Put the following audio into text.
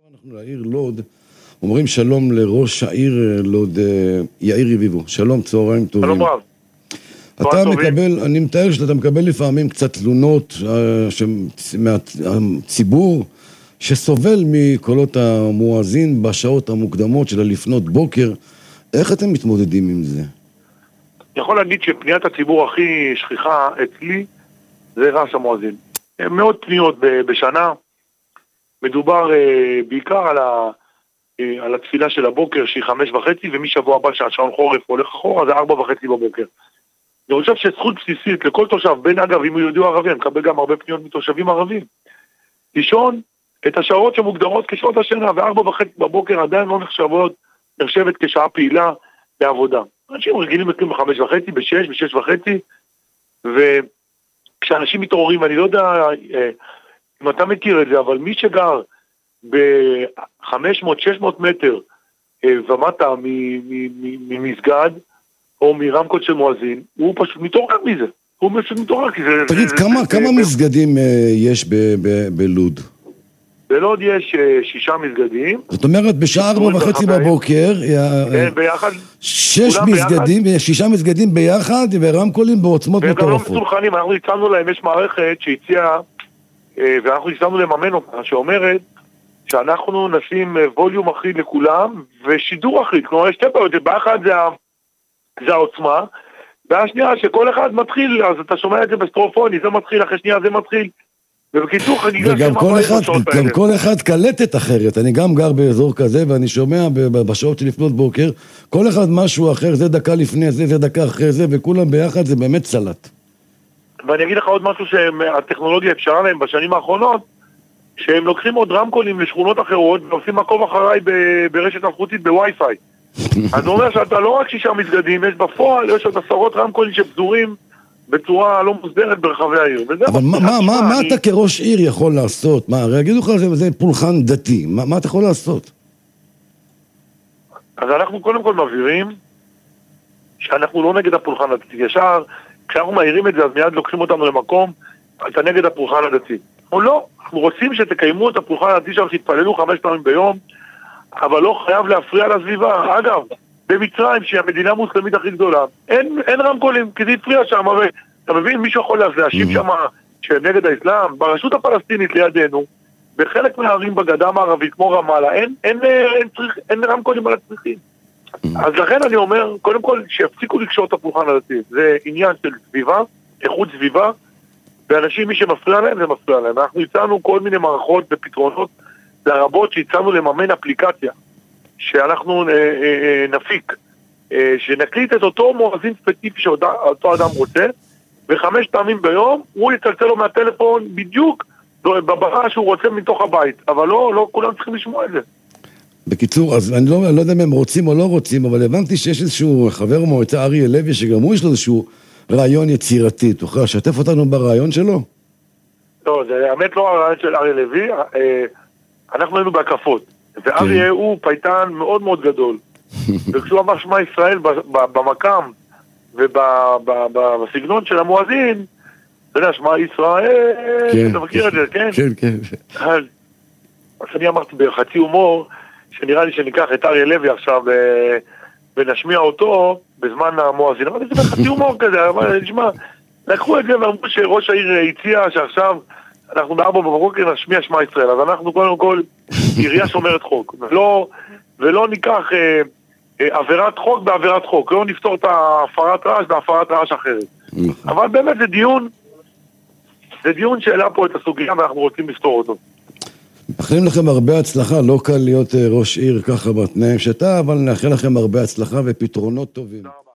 אנחנו לעיר לוד, אומרים שלום לראש העיר לוד, יאיר רביבו. שלום, צהריים טובים. שלום רב. אתה מקבל, אני מתאר שאתה מקבל לפעמים קצת תלונות מהציבור שסובל מקולות המואזין בשעות המוקדמות של לפנות בוקר. איך אתם מתמודדים עם זה? אני יכול להגיד שפניית הציבור הכי שכיחה אצלי זה רעש המואזין. מאות פניות בשנה. מדובר בעיקר על התפילה של הבוקר שהיא 5:30, ומשבוע הבא שהשעון חורף הולך אחורה זה 4:30 בבוקר. אני חושב שזכות בסיסית לכל תושב, בין אגב אם הוא יהודי או ערבי, אני מקבל גם הרבה פניות מתושבים ערבים, לישון את השעות שמוגדרות כשעות השינה, ו4:30 בבוקר עדיין לא נחשבת כשעה פעילה לעבודה. אנשים רגילים מתחילים ב5:30, ב6, ב6:30, וכשאנשים מתעוררים, אני לא יודע אם אתה מכיר את זה, אבל מי שגר ב-500-600 מטר ומטה ממסגד או מרמקות של מואזין, הוא פשוט מתעורר מזה. הוא פשוט מתעורר. תגיד, כמה מסגדים יש בלוד? בלוד יש 6 מסגדים. זאת אומרת, בשעה 4:30 בבוקר, 6 מסגדים ביחד, ורמקולים בעוצמות מטורפות. והם גם לא מסולחנים, אנחנו הצענו להם, יש מערכת שהציעה, ואנחנו הצענו לממן אותה, שאומרת שאנחנו נשים ווליום אחיד לכולם, ושידור אחיד. כלומר, יש שתי בעיות, באחד זה העוצמה, והשנייה שכל אחד מתחיל, אז אתה שומע את זה בסטרופוני, זה מתחיל, אחרי שנייה זה מתחיל, ובקיצור חגיגה וגם כל אחד קלטת אחרת. אני גם גר באזור כזה, ואני שומע בשעות שלפנות בוקר, כל אחד משהו אחר, זה דקה לפני זה, זה דקה אחרי זה, וכולם ביחד זה באמת סלט. ואני אגיד לך עוד משהו שהטכנולוגיה אפשרה להם בשנים האחרונות, שהם לוקחים עוד רמקולים לשכונות אחרות, ועושים מקום אחריי ברשת אלחוטית בווי-פיי. אז זה אומר שאתה לא רק 6 מסגדים, יש בפועל, יש עוד 10 רמקולים שפזורים בצורה לא מוסדרת ברחבי העיר. אבל מה אתה כראש עיר יכול לעשות? מה, הרי יגידו לך זה פולחן דתי, מה אתה יכול לעשות? אז אנחנו קודם כל מבהירים שאנחנו לא נגד הפולחן הדתי. ישר, כשאנחנו מהירים את זה, אז מיד לוקחים אותנו למקום, אתה נגד הפולחן הדתי. או לא, אנחנו רוצים שתקיימו את הפולחן הדתי שם, שתפללו 5 פעמים ביום, אבל לא חייב להפריע לסביבה. אגב, במצרים, שהיא המדינה המוסלמית הכי גדולה, אין רמקולים, כי זה הפריע שם, אבל אתה מבין, מישהו יכול להשיב שם שנגד האסלאם, ברשות הפלסטינית לידינו, בחלק מהערים בגדה המערבית, כמו רמאללה, אין רמקולים על הצריכים. אז לכן אני אומר, קודם כל, שיפסיקו לקשור את הפולחן הדתי. זה עניין של סביבה, איכות סביבה, ואנשים, מי שמפריע להם, זה מפריע להם. אנחנו הצענו כל מיני מערכות ופתרונות לרבות שהצענו לממן אפליקציה, שאנחנו נפיק, שנקליט את אותו מואזין ספציפי שאותו אדם רוצה, ו5 פעמים ביום הוא יצלצל לו מהטלפון בדיוק בברה שהוא רוצה מתוך הבית, אבל לא כולם צריכים לשמוע את זה. בקיצור, אז אני לא יודע אם הם רוצים או לא רוצים, אבל הבנתי שיש איזשהו חבר מועצה, אריה לוי, שגם הוא יש לו איזשהו רעיון יצירתי. תוכל לשתף אותנו ברעיון שלו? לא, זה האמת לא הרעיון של אריה לוי, אנחנו היינו בהקפות, ואריה הוא פייטן מאוד מאוד גדול, וכשהוא אמר שמע ישראל במקם ובסגנון של המואזין, אתה יודע, שמע ישראל, אתה מכיר את זה, כן? כן, כן. אז אני אמרתי בחצי הומור, שנראה לי שניקח את אריה לוי עכשיו ונשמיע אותו בזמן המואזין. אמרתי, זה בחצי הומור כזה, אבל נשמע, לקחו את זה ואמרו שראש העיר הציע שעכשיו אנחנו ב4 בבוקר נשמיע שמע ישראל. אז אנחנו קודם כל עירייה שומרת חוק, ולא ניקח עבירת חוק בעבירת חוק, לא נפתור את הפרת רעש בהפרת רעש אחרת. אבל באמת זה דיון שאלה פה את הסוגיה ואנחנו רוצים לפתור אותו. מאחלים לכם הרבה הצלחה, לא קל להיות ראש עיר ככה בתנאים שאתה, אבל נאחל לכם הרבה הצלחה ופתרונות טובים.